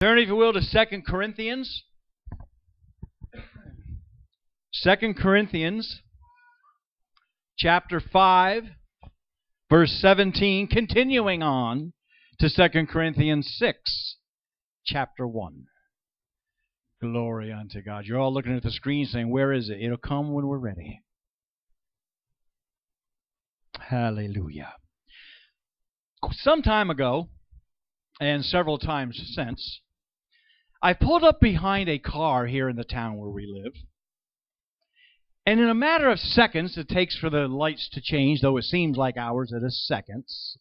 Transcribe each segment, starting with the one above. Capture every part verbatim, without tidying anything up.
Turn, if you will, to Second Corinthians. Second Corinthians, chapter five, verse seventeen, continuing on to Second Corinthians six, chapter one. Glory unto God. You're all looking at the screen saying, where is it? It'll come when we're ready. Hallelujah. Some time ago, and several times since, I pulled up behind a car here in the town where we live. And in a matter of seconds it takes for the lights to change, though it seems like hours, it is seconds.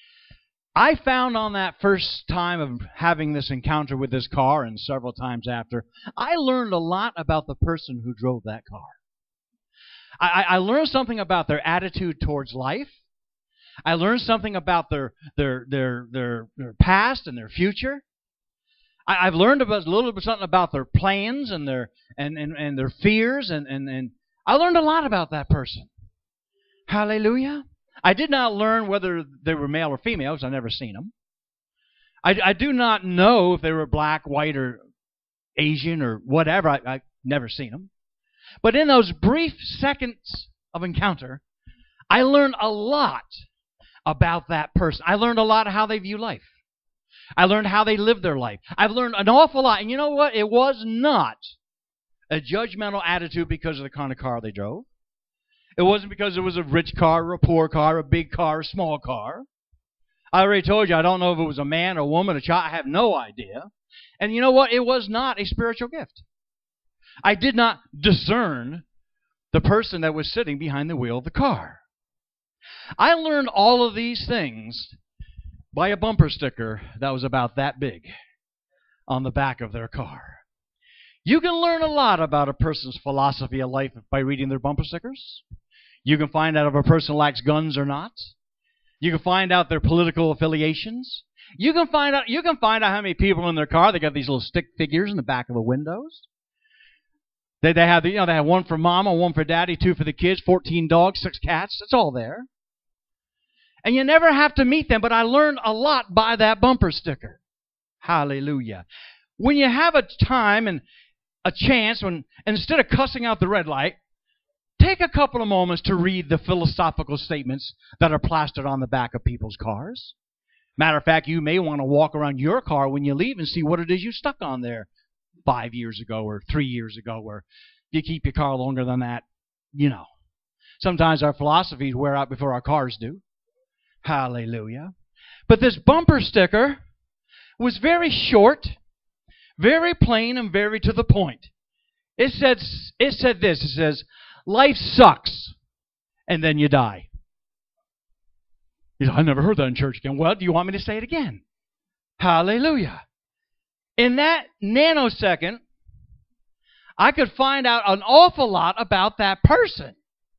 I found on that first time of having this encounter with this car, and several times after, I learned a lot about the person who drove that car. I, I learned something about their attitude towards life. I learned something about their their their their, their past and their future. I, I've learned about, a little bit something about their plans and their and, and, and their fears, and, and, and I learned a lot about that person. Hallelujah. I did not learn whether they were male or female, because I've never seen them. I, I do not know if they were black, white, or Asian, or whatever. I, I've never seen them. But in those brief seconds of encounter, I learned a lot about that person. I learned a lot of how they view life. I learned how they live their life. I've learned an awful lot. And you know what? It was not a judgmental attitude because of the kind of car they drove. It wasn't because it was a rich car or a poor car, a big car or a small car. I already told you, I don't know if it was a man, a woman, a child. I have no idea. And you know what? It was not a spiritual gift. I did not discern the person that was sitting behind the wheel of the car. I learned all of these things by a bumper sticker that was about that big on the back of their car. You can learn a lot about a person's philosophy of life by reading their bumper stickers. You can find out if a person likes guns or not. You can find out their political affiliations. You can find out you can find out how many people in their car. They got these little stick figures in the back of the windows. They they have the, you know they have one for mama, one for daddy, two for the kids, fourteen dogs, six cats. It's all there. And you never have to meet them, but I learned a lot by that bumper sticker. Hallelujah. When you have a time and a chance, when instead of cussing out the red light, take a couple of moments to read the philosophical statements that are plastered on the back of people's cars. Matter of fact, you may want to walk around your car when you leave and see what it is you stuck on there five years ago or three years ago, or if you keep your car longer than that, you know. Sometimes our philosophies wear out before our cars do. Hallelujah. But this bumper sticker was very short, very plain, and very to the point. It said, it said this, it says, life sucks, and then you die. You know, I never heard that in church again. Well, do you want me to say it again? Hallelujah. In that nanosecond, I could find out an awful lot about that person.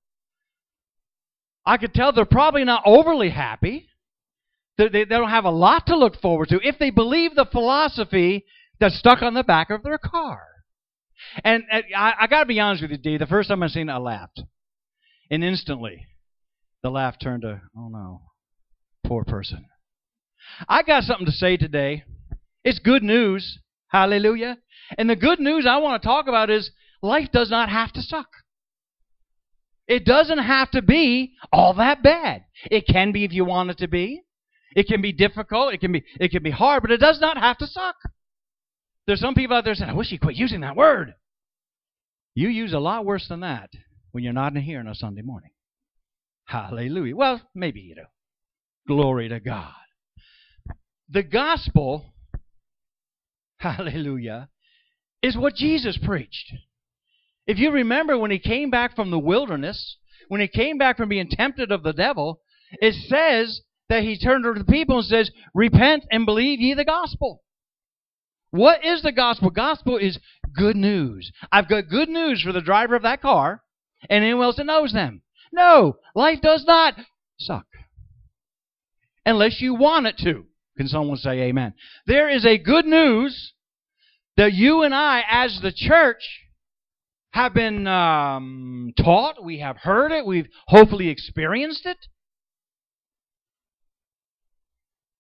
I could tell they're probably not overly happy. They, they, they don't have a lot to look forward to if they believe the philosophy that's stuck on the back of their car. And, and I, I got to be honest with you, Dee. The first time I seen it, I laughed. And instantly, the laugh turned to, oh no, poor person. I got something to say today. It's good news. Hallelujah. And the good news I want to talk about is life does not have to suck. It doesn't have to be all that bad. It can be if you want it to be. It can be difficult. It can be, it can be hard, but it does not have to suck. There's some people out there saying, I wish you quit using that word. You use a lot worse than that when you're not in here on a Sunday morning. Hallelujah. Well, maybe you do. Glory to God. The gospel, hallelujah, is what Jesus preached. If you remember when he came back from the wilderness, when he came back from being tempted of the devil, it says that he turned to the people and says, repent and believe ye the gospel. What is the gospel? Gospel is good news. I've got good news for the driver of that car and anyone else that knows them. No, life does not suck. Unless you want it to. Can someone say amen? There is a good news that you and I, as the church, have been um, taught. We have heard it. We've hopefully experienced it.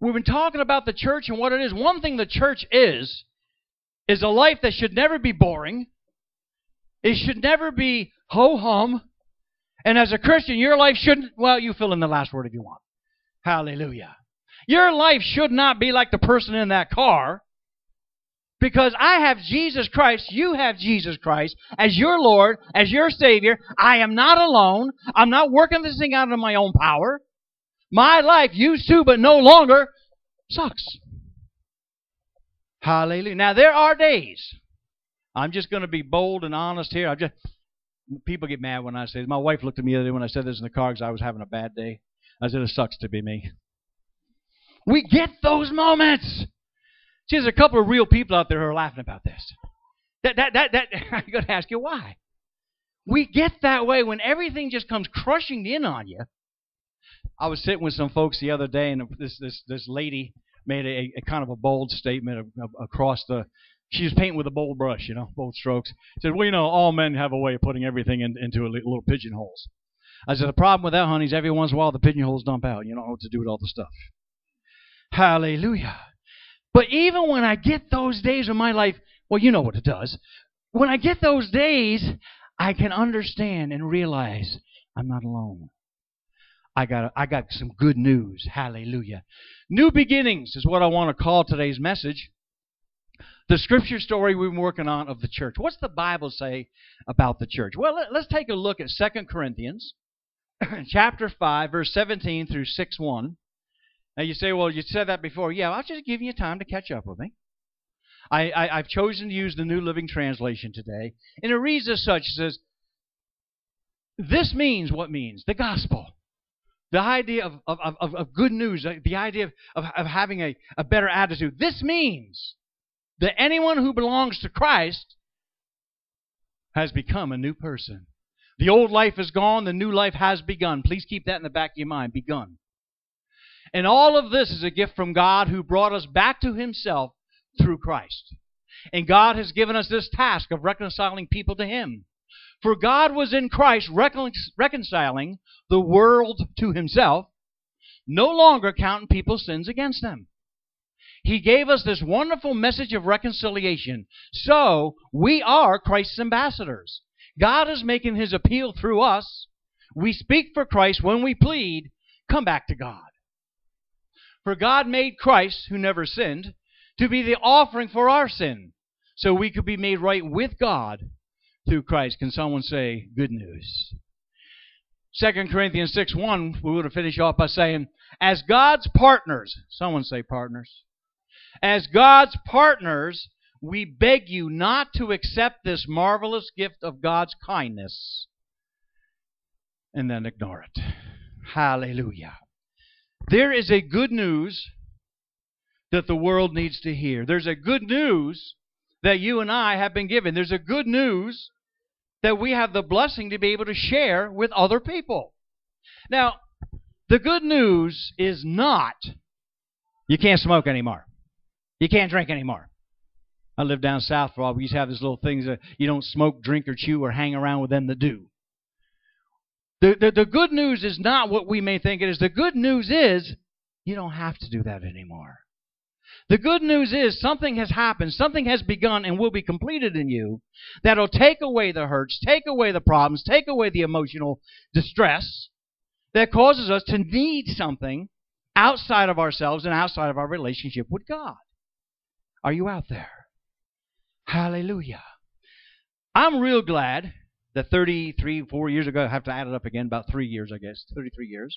We've been talking about the church and what it is. One thing the church is, is a life that should never be boring. It should never be ho-hum. And as a Christian, your life shouldn't, well, you fill in the last word if you want. Hallelujah. Your life should not be like the person in that car. Because I have Jesus Christ, you have Jesus Christ as your Lord, as your Savior. I am not alone. I'm not working this thing out of my own power. My life used to, but no longer, sucks. Hallelujah. Now, there are days. I'm just going to be bold and honest here. I'm just, people get mad when I say this. My wife looked at me the other day when I said this in the car because I was having a bad day. I said, it sucks to be me. We get those moments. See, there's a couple of real people out there who are laughing about this. That, that, that, that, I'm going to ask you why. We get that way when everything just comes crushing in on you. I was sitting with some folks the other day, and this this this lady made a, a kind of a bold statement of, of, across the. She was painting with a bold brush, you know, bold strokes. She said, well, you know, all men have a way of putting everything in, into a little pigeonholes. I said, the problem with that, honey, is every once in a while the pigeonholes dump out. You don't know what to do with all the stuff. Hallelujah. But even when I get those days in my life, well, you know what it does. When I get those days, I can understand and realize I'm not alone. I got I got some good news. Hallelujah. New beginnings is what I want to call today's message. The scripture story we've been working on of the church. What's the Bible say about the church? Well, let's take a look at Second Corinthians chapter five, verse seventeen through six one. Now you say, well, you said that before. Yeah, I'll just give you time to catch up with me. I, I, I've chosen to use the New Living Translation today. And it reads as such. It says, this means what means? The gospel. The idea of, of, of, of good news. The idea of, of, of having a, a better attitude. This means that anyone who belongs to Christ has become a new person. The old life is gone. The new life has begun. Please keep that in the back of your mind. Begun. And all of this is a gift from God who brought us back to Himself through Christ. And God has given us this task of reconciling people to Him. For God was in Christ recon- reconciling the world to Himself, no longer counting people's sins against them. He gave us this wonderful message of reconciliation. So, we are Christ's ambassadors. God is making His appeal through us. We speak for Christ when we plead, come back to God. For God made Christ, who never sinned, to be the offering for our sin, so we could be made right with God through Christ. Can someone say, good news? Second Corinthians six one, we would have finished off by saying, as God's partners, someone say partners, as God's partners, we beg you not to accept this marvelous gift of God's kindness and then ignore it. Hallelujah. There is a good news that the world needs to hear. There's a good news that you and I have been given. There's a good news that we have the blessing to be able to share with other people. Now, the good news is not you can't smoke anymore. You can't drink anymore. I lived down south for a while. We used to have these little things that you don't smoke, drink, or chew, or hang around with them that do. The, the, the good news is not what we may think it is. The good news is you don't have to do that anymore. The good news is something has happened, something has begun and will be completed in you that'll take away the hurts, take away the problems, take away the emotional distress that causes us to need something outside of ourselves and outside of our relationship with God. Are you out there? Hallelujah. I'm real glad that thirty-three, four years ago, I have to add it up again, about three years, I guess, thirty-three years,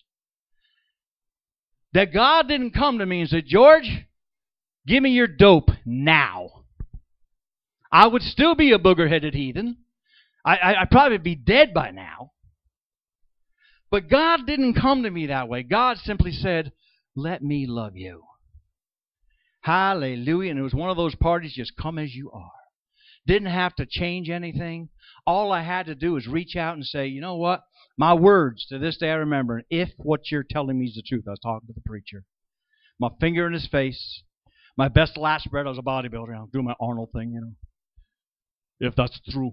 that God didn't come to me and say, George, give me your dope now. I would still be a booger-headed heathen. I, I, I'd probably be dead by now. But God didn't come to me that way. God simply said, let me love you. Hallelujah. And it was one of those parties, just come as you are. Didn't have to change anything. All I had to do was reach out and say, you know what? My words, to this day I remember, if what you're telling me is the truth. I was talking to the preacher. My finger in his face. My best last spread, I was a bodybuilder. I was doing my Arnold thing, you know. If that's true,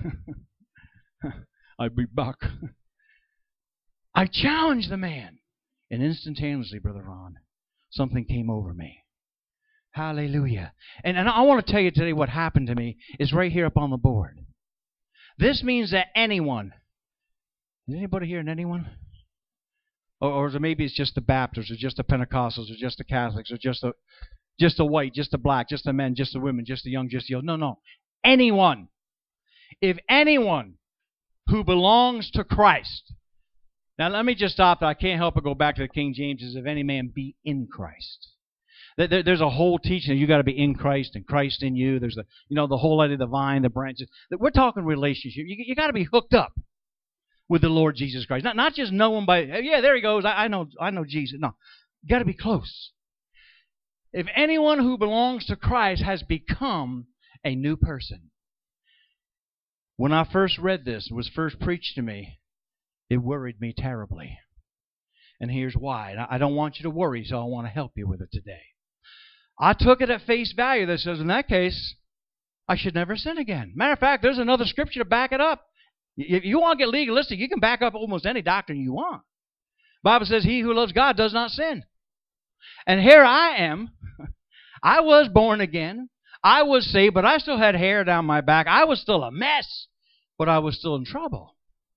I'd be back. I challenged the man. And instantaneously, Brother Ron, something came over me. Hallelujah. And, and I want to tell you today what happened to me is right here up on the board. This means that anyone, is anybody here in anyone? Or, or is it maybe it's just the Baptists, or just the Pentecostals, or just the Catholics, or just the, just the white, just the black, just the men, just the women, just the young, just the old. No, no. Anyone. If anyone who belongs to Christ. Now let me just stop. I can't help but go back to the King James. Is if any man be in Christ. There's a whole teaching that you got to be in Christ and Christ in you. There's the, you know, the whole idea of the vine, the branches. We're talking relationship. You, you got to be hooked up with the Lord Jesus Christ. Not, not just know him by, yeah, there he goes. I, I know, I know Jesus. No, you got to be close. If anyone who belongs to Christ has become a new person. When I first read this, it was first preached to me, it worried me terribly. And here's why. I don't want you to worry, so I want to help you with it today. I took it at face value that says, in that case, I should never sin again. Matter of fact, there's another scripture to back it up. If you want to get legalistic, you can back up almost any doctrine you want. The Bible says, he who loves God does not sin. And here I am. I was born again. I was saved, but I still had hair down my back. I was still a mess, but I was still in trouble.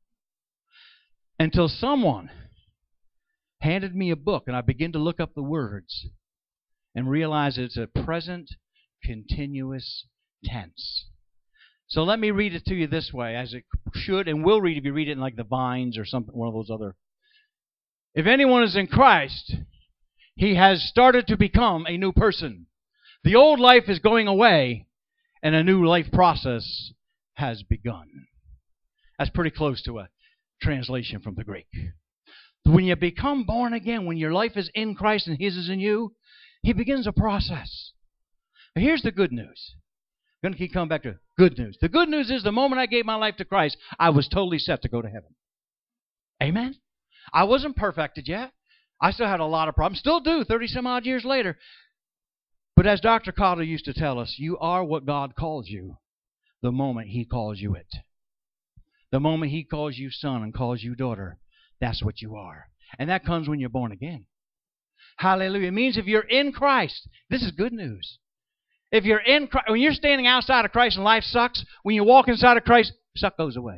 Until someone handed me a book, and I began to look up the words and realize it's a present continuous tense. So let me read it to you this way, as it should and will read if you read it in like the Vines or something, one of those other. If anyone is in Christ, he has started to become a new person. The old life is going away, and a new life process has begun. That's pretty close to a translation from the Greek. When you become born again, when your life is in Christ and His is in you, He begins a process. But here's the good news. I'm going to keep coming back to good news. The good news is the moment I gave my life to Christ, I was totally set to go to heaven. Amen? I wasn't perfected yet. I still had a lot of problems. Still do, thirty some odd years later. But as Doctor Cotter used to tell us, you are what God calls you the moment He calls you it. The moment He calls you son and calls you daughter, that's what you are. And that comes when you're born again. Hallelujah. It means if you're in Christ, this is good news. If you're in Christ, when you're standing outside of Christ and life sucks, when you walk inside of Christ, suck goes away.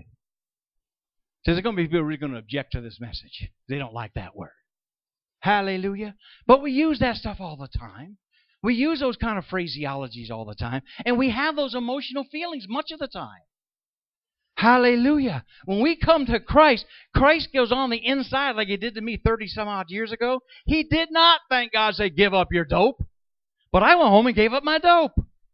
So there's going to be people who are going to object to this message. They don't like that word. Hallelujah. But we use that stuff all the time. We use those kind of phraseologies all the time. And we have those emotional feelings much of the time. Hallelujah. When we come to Christ, Christ goes on the inside like He did to me thirty some odd years ago. He did not, thank God, say, give up your dope. But I went home and gave up my dope.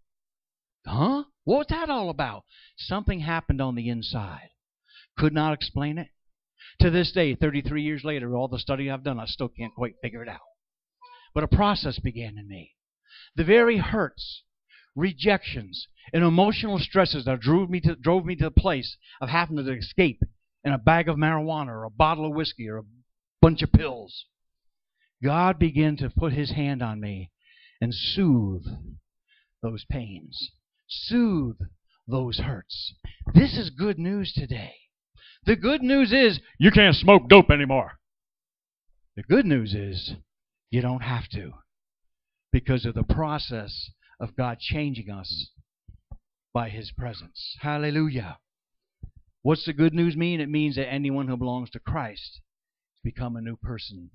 Huh? What was that all about? Something happened on the inside. Could not explain it. To this day, thirty-three years later, all the study I've done, I still can't quite figure it out. But a process began in me. The very hurts, rejections, and emotional stresses that drove me to, drove me to the place of having to escape in a bag of marijuana or a bottle of whiskey or a bunch of pills. God began to put His hand on me and soothe those pains, soothe those hurts. This is good news today. The good news is you can't smoke dope anymore. The good news is you don't have to, because of the process of God changing us by His presence. Hallelujah. What's the good news mean? It means that anyone who belongs to Christ has become a new person.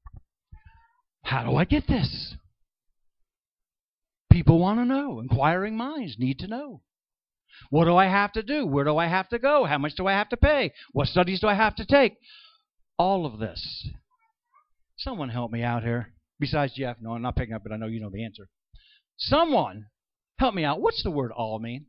How do I get this? People want to know. Inquiring minds need to know. What do I have to do? Where do I have to go? How much do I have to pay? What studies do I have to take? All of this. Someone help me out here. Besides Jeff. No, I'm not picking up, but I know you know the answer. Someone help me out. What's the word all mean?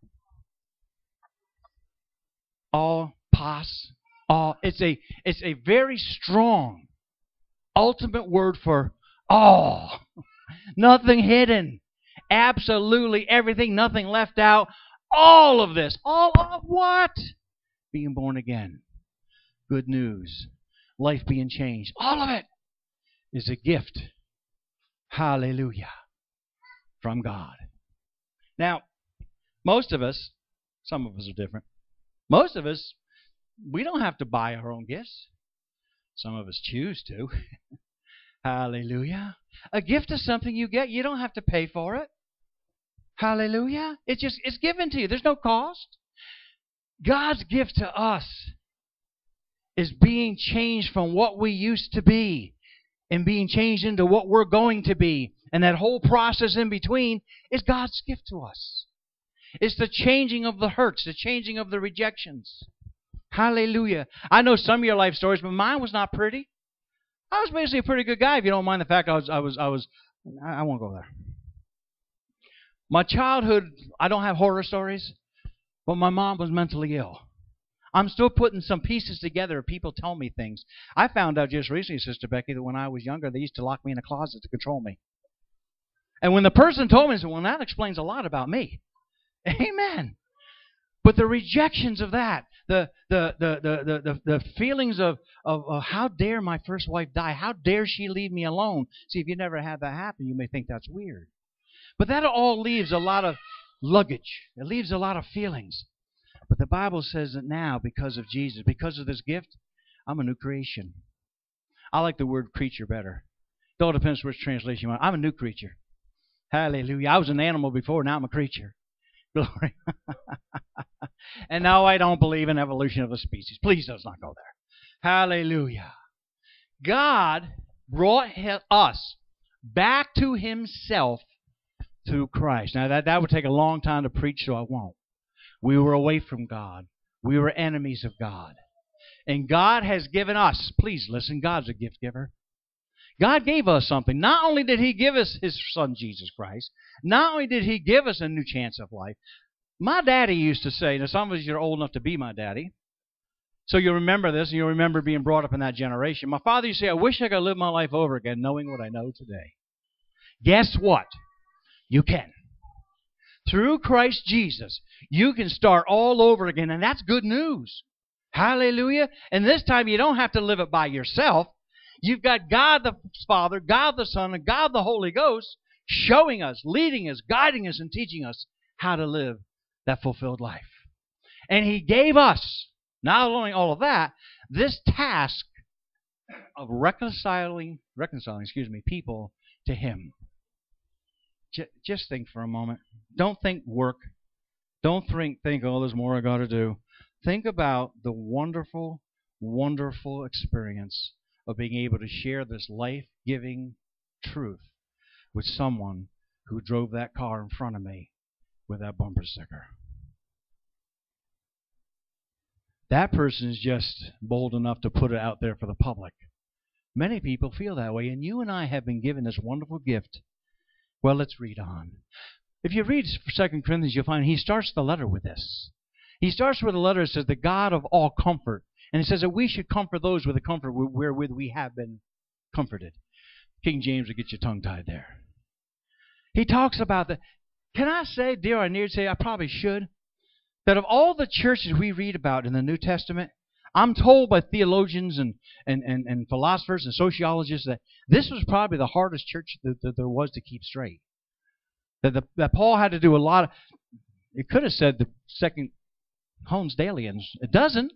All, pas, all. It's a, it's a very strong, ultimate word for all. Nothing hidden. Absolutely everything, nothing left out. All of this. All of what? Being born again. Good news. Life being changed. All of it is a gift. Hallelujah. From God. Now, most of us, some of us are different. Most of us, we don't have to buy our own gifts. Some of us choose to. Hallelujah. A gift is something you get. You don't have to pay for it. Hallelujah. It's just, it's given to you. There's no cost. God's gift to us is being changed from what we used to be and being changed into what we're going to be. And that whole process in between is God's gift to us. It's the changing of the hurts, the changing of the rejections. Hallelujah. I know some of your life stories, but mine was not pretty. I was basically a pretty good guy, if you don't mind the fact I was, I was, I was, I won't go there. My childhood, I don't have horror stories, but my mom was mentally ill. I'm still putting some pieces together. People tell me things. I found out just recently, Sister Becky, that when I was younger, they used to lock me in a closet to control me. And when the person told me, I said, well, that explains a lot about me. Amen. But the rejections of that, the the the the the, the, the feelings of, of, of how dare my first wife die? How dare she leave me alone? See, if you never had that happen, you may think that's weird. But that all leaves a lot of luggage. It leaves a lot of feelings. But the Bible says that now, because of Jesus, because of this gift, I'm a new creation. I like the word creature better. It all depends which translation you want. I'm a new creature. Hallelujah. I was an animal before, now I'm a creature. Glory. And no, I don't believe in evolution of the species. Please let's not go there. Hallelujah. God brought us back to Himself through Christ. Now, that, that would take a long time to preach, so I won't. We were away from God. We were enemies of God. And God has given us, please listen, God's a gift giver. God gave us something. Not only did He give us His Son, Jesus Christ, not only did He give us a new chance of life, my daddy used to say, now some of you are old enough to be my daddy, so you'll remember this, and you'll remember being brought up in that generation. My father used to say, I wish I could live my life over again knowing what I know today. Guess what? You can. Through Christ Jesus, you can start all over again, and that's good news. Hallelujah. And this time you don't have to live it by yourself. You've got God the Father, God the Son, and God the Holy Ghost showing us, leading us, guiding us, and teaching us how to live that fulfilled life. And He gave us, not only all of that, this task of reconciling, reconciling, excuse me, people to Him. Just think for a moment. Don't think work. Don't think, think, oh, there's more I got to do. Think about the wonderful, wonderful experience of being able to share this life-giving truth with someone who drove that car in front of me with that bumper sticker. That person is just bold enough to put it out there for the public. Many people feel that way, and you and I have been given this wonderful gift. Well, let's read on. If you read Second Corinthians, you'll find he starts the letter with this. He starts with a letter that says, the God of all comfort. And it says that we should comfort those with the comfort wherewith we have been comforted. King James will get you tongue-tied there. He talks about the... Can I say, dear, I need to say, I probably should, that of all the churches we read about in the New Testament, I'm told by theologians and, and, and, and philosophers and sociologists that this was probably the hardest church that, that there was to keep straight. That, the, that Paul had to do a lot of... It could have said the second Honesdalians. It doesn't.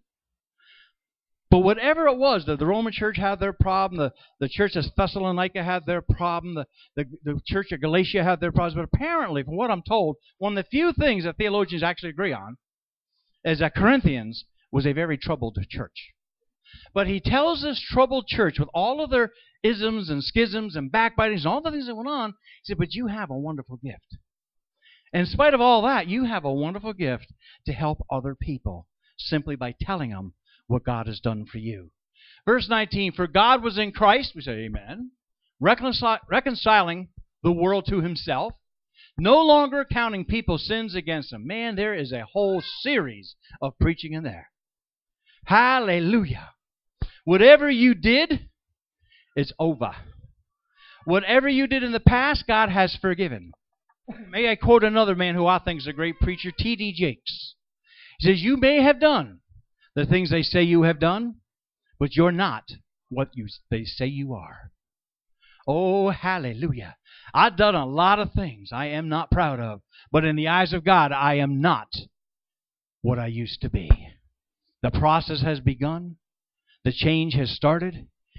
But whatever it was, the, the Roman church had their problem, the, the church of Thessalonica had their problem, the, the, the church of Galatia had their problems. But apparently, from what I'm told, one of the few things that theologians actually agree on is that Corinthians was a very troubled church. But he tells this troubled church with all of their isms and schisms and backbitings and all the things that went on, he said, but you have a wonderful gift. And in spite of all that, you have a wonderful gift to help other people simply by telling them what God has done for you. Verse nineteen, for God was in Christ, we say amen, reconcil- reconciling the world to Himself, no longer counting people's sins against them. Man, there is a whole series of preaching in there. Hallelujah. Whatever you did, it's over. Whatever you did in the past, God has forgiven. May I quote another man who I think is a great preacher, T D Jakes. He says, you may have done the things they say you have done, but you're not what you, they say you are. Oh, hallelujah. I've done a lot of things I am not proud of, but in the eyes of God, I am not what I used to be. The process has begun. The change has started.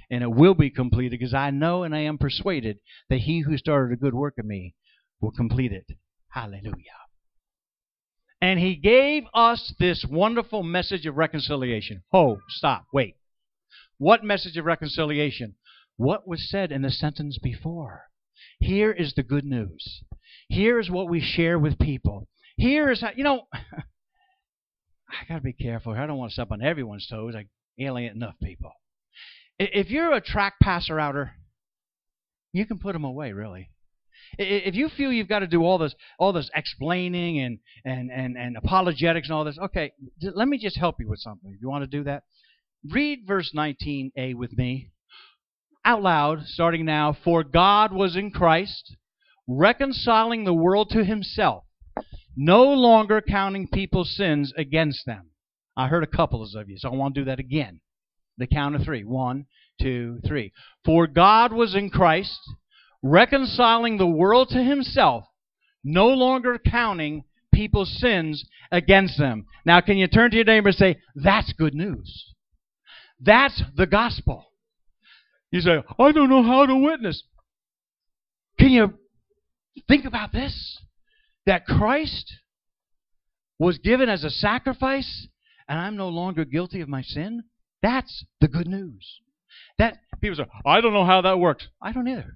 and it will be completed, because I know and I am persuaded that he who started a good work in me will complete it. Hallelujah. And he gave us this wonderful message of reconciliation. Oh, stop, wait. What message of reconciliation? What was said in the sentence before? Here is the good news. Here is what we share with people. Here is how, you know, I got to be careful. I don't want to step on everyone's toes. I alienate enough people. If you're a track passer outer, you can put them away, really. If you feel you've got to do all this, all this explaining and, and, and, and apologetics and all this, okay, let me just help you with something. If you want to do that, read verse nineteen a with me out loud, starting now. For God was in Christ, reconciling the world to himself, no longer counting people's sins against them. I heard a couple of you, so I want to do that again. The count of three. One, two, three. For God was in Christ, reconciling the world to himself, no longer counting people's sins against them. Now, can you turn to your neighbor and say, that's good news. That's the gospel. You say, I don't know how to witness. Can you think about this? That Christ was given as a sacrifice, and I'm no longer guilty of my sin? That's the good news. That people say, I don't know how that works. I don't either.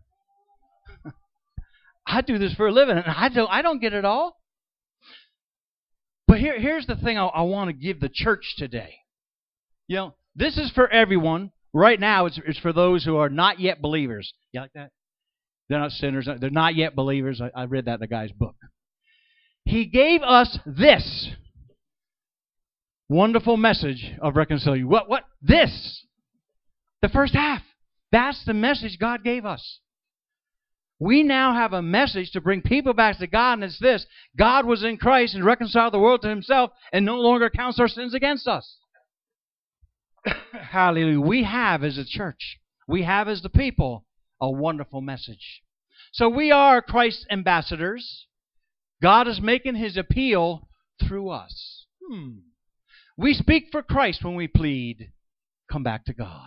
I do this for a living, and I don't, I don't get it all. But here, here's the thing I, I want to give the church today. You know, this is for everyone. Right now, it's, it's for those who are not yet believers. You like that? They're not sinners. They're not yet believers. I, I read that in the guy's book. He gave us this wonderful message of reconciliation. What? What? This. The first half. That's the message God gave us. We now have a message to bring people back to God, and it's this. God was in Christ and reconciled the world to himself and no longer counts our sins against us. Hallelujah. We have as a church, we have as the people, a wonderful message. So we are Christ's ambassadors. God is making his appeal through us. Hmm. We speak for Christ when we plead, come back to God.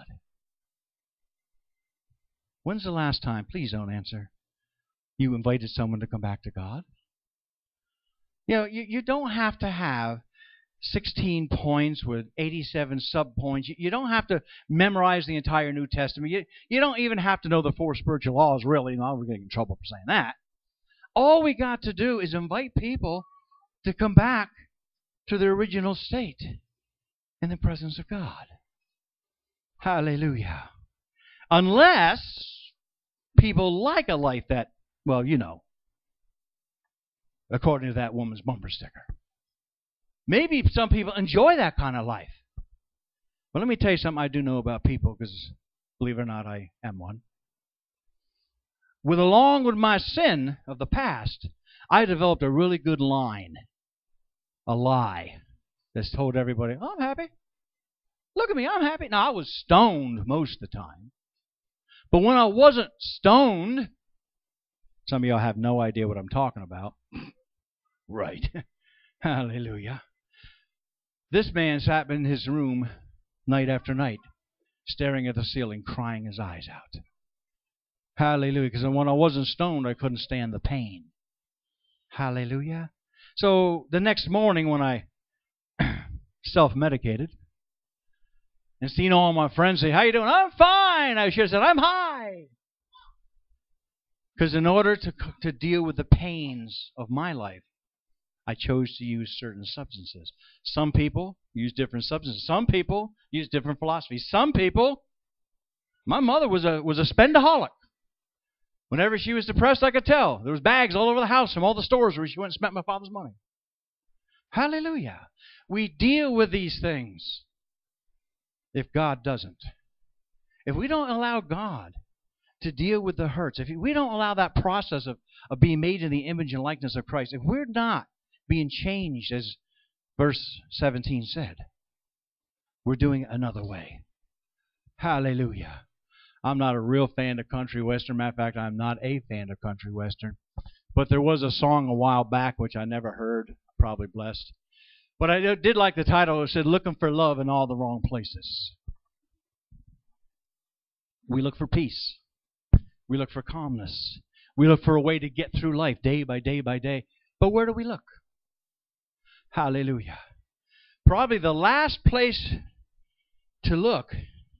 When's the last time, please don't answer, you invited someone to come back to God? You know, you, you don't have to have sixteen points with eighty-seven subpoints. You, you don't have to memorize the entire New Testament. You, you don't even have to know the four spiritual laws, really. No, we're getting in trouble for saying that. All we got to do is invite people to come back to their original state in the presence of God. Hallelujah. Unless people like a life that, well, you know, according to that woman's bumper sticker. Maybe some people enjoy that kind of life. But let me tell you something I do know about people, because believe it or not, I am one. With along with my sin of the past, I developed a really good line, a lie, that's told everybody, oh, I'm happy. Look at me, I'm happy. Now, I was stoned most of the time. But when I wasn't stoned, some of y'all have no idea what I'm talking about. Right. Hallelujah. This man sat in his room night after night, staring at the ceiling, crying his eyes out. Hallelujah. Because when I wasn't stoned, I couldn't stand the pain. Hallelujah. So the next morning when I self-medicated and seen all my friends say, how you doing? I'm fine. I should have said, I'm high. Because in order to, to deal with the pains of my life, I chose to use certain substances. Some people use different substances. Some people use different philosophies. Some people, my mother was a was a spendaholic. Whenever she was depressed, I could tell. There was bags all over the house from all the stores where she went and spent my father's money. Hallelujah. We deal with these things if God doesn't. If we don't allow God to deal with the hurts, if we don't allow that process of, of being made in the image and likeness of Christ, if we're not being changed, as verse seventeen said, we're doing it another way. Hallelujah. I'm not a real fan of country western. Matter of fact, I'm not a fan of country western. But there was a song a while back which I never heard, probably blessed. But I did like the title. It said, looking for love in all the wrong places. We look for peace. We look for calmness. We look for a way to get through life day by day by day. But where do we look? Hallelujah. Probably the last place to look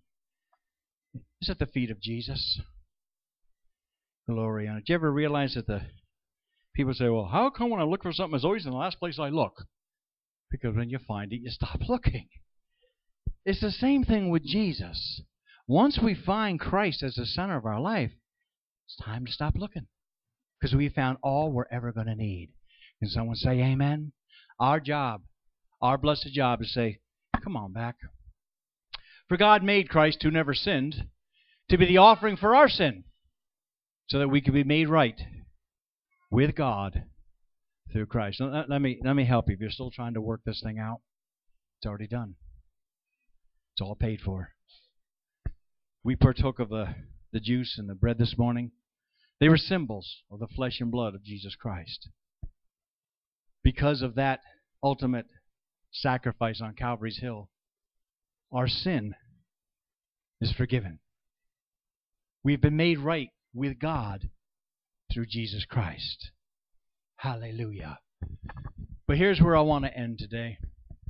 is at the feet of Jesus. Glory on it. Did you ever realize that the people say, well, how come when I look for something, it's always in the last place I look? Because when you find it, you stop looking. It's the same thing with Jesus. Once we find Christ as the center of our life, it's time to stop looking. Because we found all we're ever going to need. Can someone say amen? Our job, our blessed job is to say, come on back. For God made Christ, who never sinned, to be the offering for our sin, so that we could be made right with God through Christ. Let, let me, let me help you. If you're still trying to work this thing out, it's already done. It's all paid for. We partook of the, the juice and the bread this morning. They were symbols of the flesh and blood of Jesus Christ. Because of that ultimate sacrifice on Calvary's Hill, our sin is forgiven. We've been made right with God through Jesus Christ. Hallelujah. But here's where I want to end today.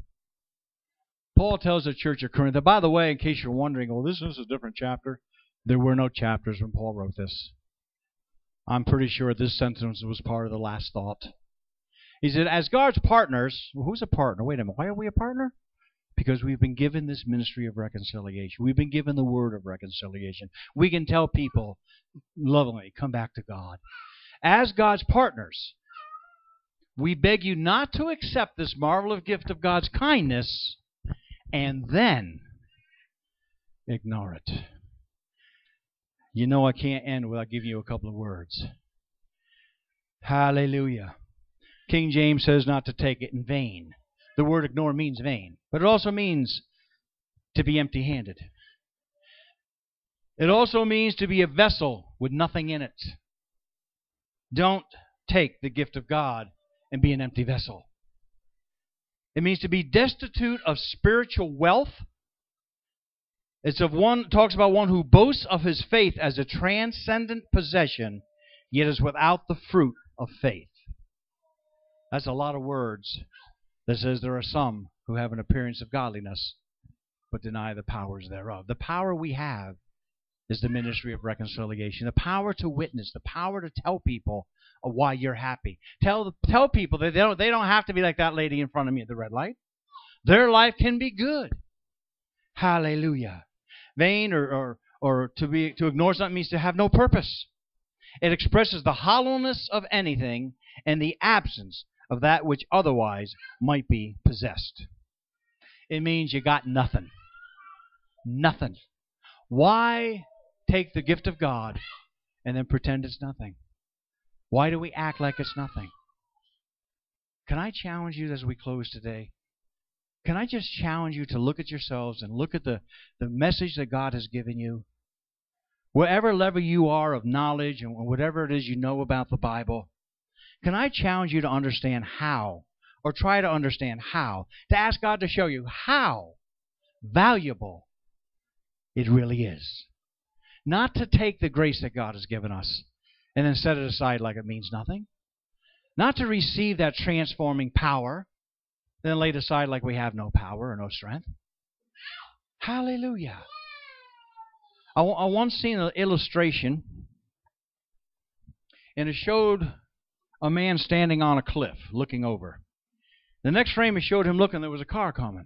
Paul tells the church of Corinth, by the way, in case you're wondering, well, this is a different chapter. There were no chapters when Paul wrote this. I'm pretty sure this sentence was part of the last thought. He said, as God's partners, well, who's a partner? Wait a minute, why are we a partner? Because we've been given this ministry of reconciliation. We've been given the word of reconciliation. We can tell people lovingly, come back to God. As God's partners, we beg you not to accept this marvelous gift of God's kindness and then ignore it. You know I can't end without giving you a couple of words. Hallelujah. King James says not to take it in vain. The word ignore means vain, but it also means to be empty-handed. It also means to be a vessel with nothing in it. Don't take the gift of God and be an empty vessel. It means to be destitute of spiritual wealth. It's of one talks about one who boasts of his faith as a transcendent possession, yet is without the fruit of faith. That's a lot of words that says there are some who have an appearance of godliness, but deny the powers thereof. The power we have is the ministry of reconciliation. The power to witness, the power to tell people why you're happy. Tell tell people that they don't they don't have to be like that lady in front of me at the red light. Their life can be good. Hallelujah. Vain or or, or to be to ignore something means to have no purpose. It expresses the hollowness of anything and the absence of that which otherwise might be possessed. It means you got nothing. Nothing. Why take the gift of God and then pretend it's nothing? Why do we act like it's nothing? Can I challenge you as we close today? Can I just challenge you to look at yourselves and look at the, the message that God has given you? Wherever level you are of knowledge and whatever it is you know about the Bible, can I challenge you to understand how, or try to understand how, to ask God to show you how valuable it really is. Not to take the grace that God has given us and then set it aside like it means nothing. Not to receive that transforming power, then lay it aside like we have no power or no strength. Hallelujah. I, I once seen an illustration, and it showed a man standing on a cliff looking over. The next frame it showed him looking, there was a car coming.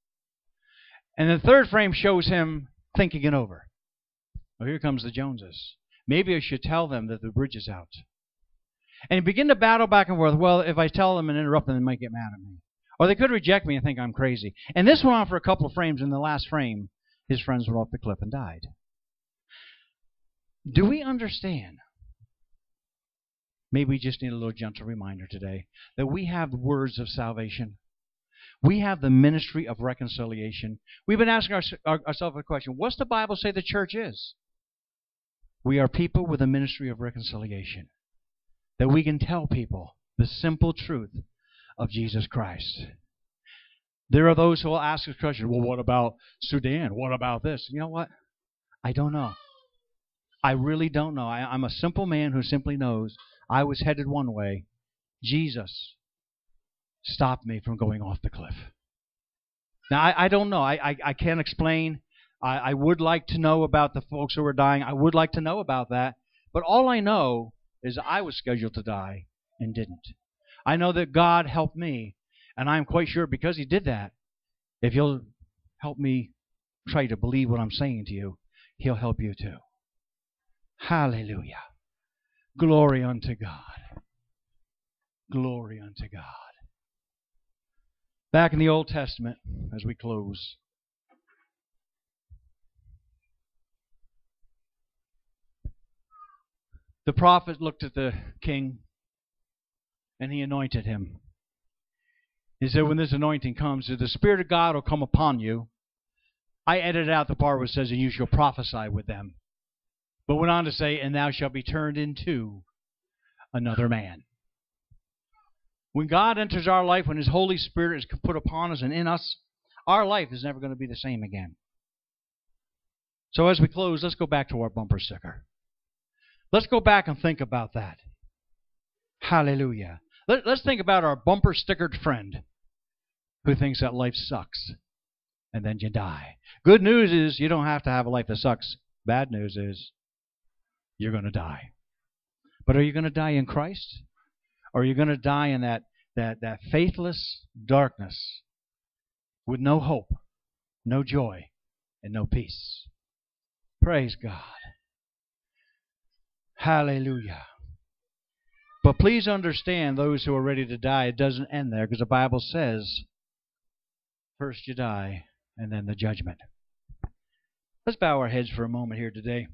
And the third frame shows him thinking it over. Well, here comes the Joneses. Maybe I should tell them that the bridge is out. And he began to battle back and forth. Well, if I tell them and interrupt them, they might get mad at me. Or they could reject me and think I'm crazy. And this went on for a couple of frames. In the last frame, his friends went off the cliff and died. Do we understand? Maybe we just need a little gentle reminder today that we have words of salvation. We have the ministry of reconciliation. We've been asking our, our, ourselves a question. What's the Bible say the church is? We are people with a ministry of reconciliation. That we can tell people the simple truth of Jesus Christ. There are those who will ask this question, well, what about Sudan? What about this? You know what? I don't know. I really don't know. I, I'm a simple man who simply knows I was headed one way. Jesus stopped me from going off the cliff. Now, I, I don't know. I, I, I can't explain. I, I would like to know about the folks who were dying. I would like to know about that. But all I know is I was scheduled to die and didn't. I know that God helped me, and I'm quite sure because He did that, if you'll help me try to believe what I'm saying to you, He'll help you too. Hallelujah. Glory unto God. Glory unto God. Back in the Old Testament, as we close. The prophet looked at the king and he anointed him. He said, when this anointing comes, the Spirit of God will come upon you. I edited out the part where it says, and you shall prophesy with them. But went on to say, and thou shalt be turned into another man. When God enters our life, when His Holy Spirit is put upon us and in us, our life is never going to be the same again. So as we close, let's go back to our bumper sticker. Let's go back and think about that. Hallelujah. Let, let's think about our bumper stickered friend who thinks that life sucks and then you die. Good news is you don't have to have a life that sucks. Bad news is you're going to die. But are you going to die in Christ? Or are you going to die in that, that, that faithless darkness with no hope, no joy, and no peace? Praise God. Hallelujah. But please understand, those who are ready to die, it doesn't end there, because the Bible says, first you die, and then the judgment. Let's bow our heads for a moment here today.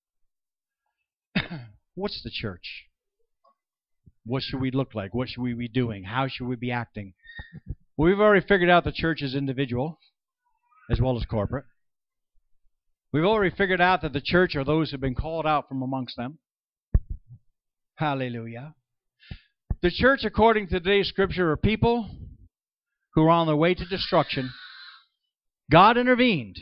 What's the church? What should we look like? What should we be doing? How should we be acting? Well, we've already figured out the church is individual as well as corporate. We've already figured out that the church are those who have been called out from amongst them. Hallelujah. The church, according to today's scripture, are people who are on their way to destruction. God intervened.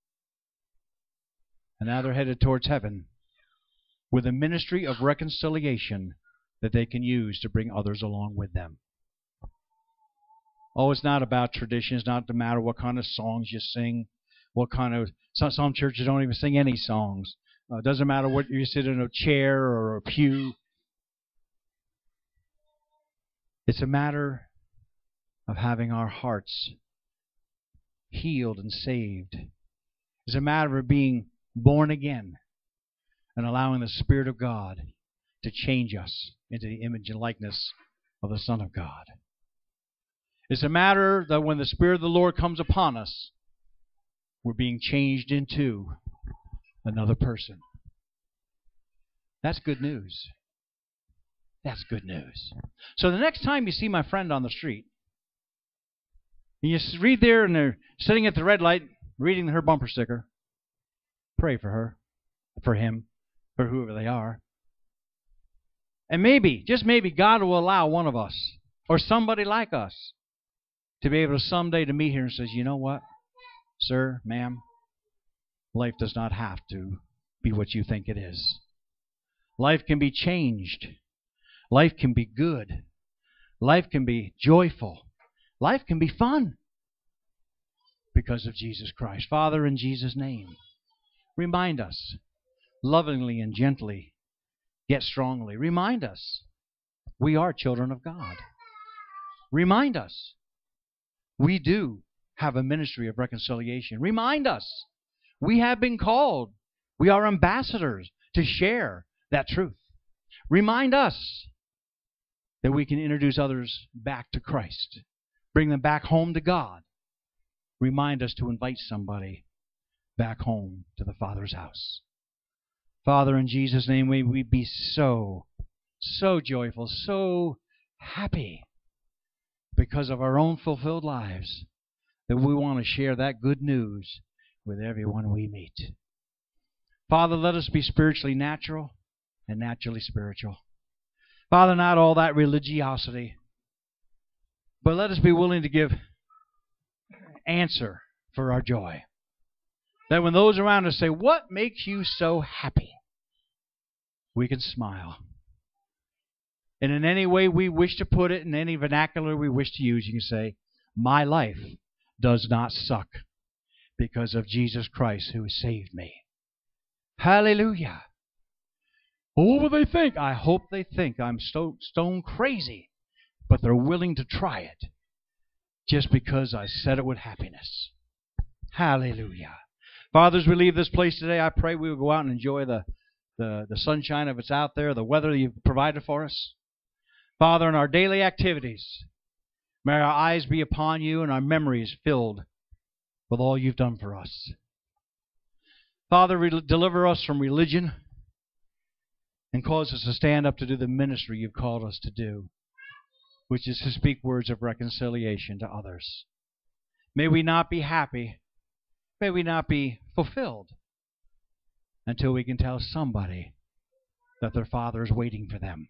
And now they're headed towards heaven with a ministry of reconciliation that they can use to bring others along with them. Oh, it's not about tradition. It's not the matter what kind of songs you sing, what kind of... Some, some churches don't even sing any songs. Uh, it doesn't matter what you sit in a chair or a pew. It's a matter of having our hearts healed and saved. It's a matter of being born again and allowing the Spirit of God to change us into the image and likeness of the Son of God. It's a matter that when the Spirit of the Lord comes upon us, we're being changed into another person. That's good news. That's good news. So the next time you see my friend on the street, and you read there and they're sitting at the red light, reading her bumper sticker, pray for her, for him, for whoever they are. And maybe, just maybe, God will allow one of us, or somebody like us, to be able to someday to meet here and says, you know what, sir, ma'am, life does not have to be what you think it is. Life can be changed. Life can be good. Life can be joyful. Life can be fun because of Jesus Christ. Father, in Jesus' name, remind us lovingly and gently, yet strongly. Remind us we are children of God. Remind us we do have a ministry of reconciliation. Remind us we have been called. We are ambassadors to share that truth. Remind us that we can introduce others back to Christ. Bring them back home to God. Remind us to invite somebody back home to the Father's house. Father, in Jesus' name, may we be so, so joyful, so happy because of our own fulfilled lives that we want to share that good news with everyone we meet. Father, let us be spiritually natural and naturally spiritual. Father, not all that religiosity, but let us be willing to give answer for our joy. That when those around us say, what makes you so happy? we can smile. And in any way we wish to put it, in any vernacular we wish to use, you can say, my life does not suck because of Jesus Christ who has saved me. Hallelujah. Well, what will they think? I hope they think I'm sto- stone crazy, but they're willing to try it just because I said it with happiness. Hallelujah. Father, as we leave this place today, I pray we will go out and enjoy the, the, the sunshine if it's out there, the weather you've provided for us. Father, in our daily activities, may our eyes be upon you and our memories filled with all you've done for us. Father, re- deliver us from religion and cause us to stand up to do the ministry you've called us to do, which is to speak words of reconciliation to others. May we not be happy, may we not be fulfilled until we can tell somebody that their Father is waiting for them.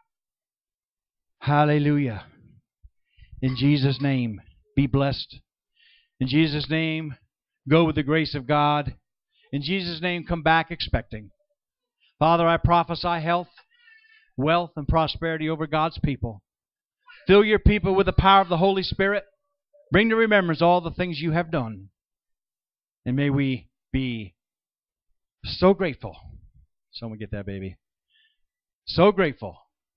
Hallelujah. In Jesus' name, be blessed. In Jesus' name, go with the grace of God. In Jesus' name, come back expecting. Father, I prophesy health, wealth, and prosperity over God's people. Fill your people with the power of the Holy Spirit. Bring to remembrance all the things you have done. And may we be so grateful. Someone get that, baby. So grateful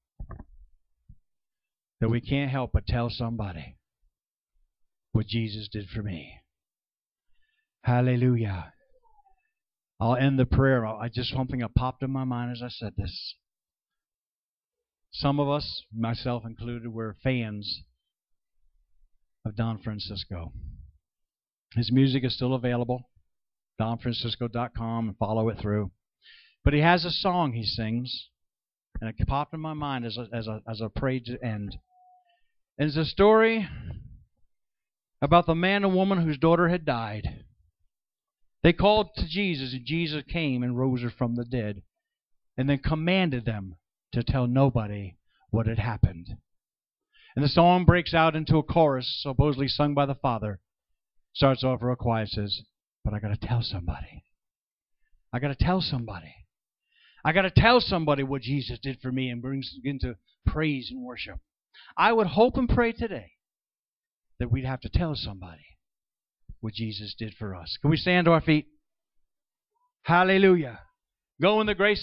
that we can't help but tell somebody what Jesus did for me. Hallelujah. I'll end the prayer. I just something that popped in my mind as I said this. Some of us, myself included, were fans of Don Francisco. His music is still available. don francisco dot com, and follow it through. But he has a song he sings, and it popped in my mind as a, as a, as a pray to end. And it's a story about the man and woman whose daughter had died. They called to Jesus, and Jesus came and rose her from the dead, and then commanded them to tell nobody what had happened. And the song breaks out into a chorus, supposedly sung by the father. Starts off real quiet, says, but I got to tell somebody. I got to tell somebody. I got to tell somebody what Jesus did for me, and brings into praise and worship. I would hope and pray today that we'd have to tell somebody what Jesus did for us. Can we stand to our feet? Hallelujah. Go in the grace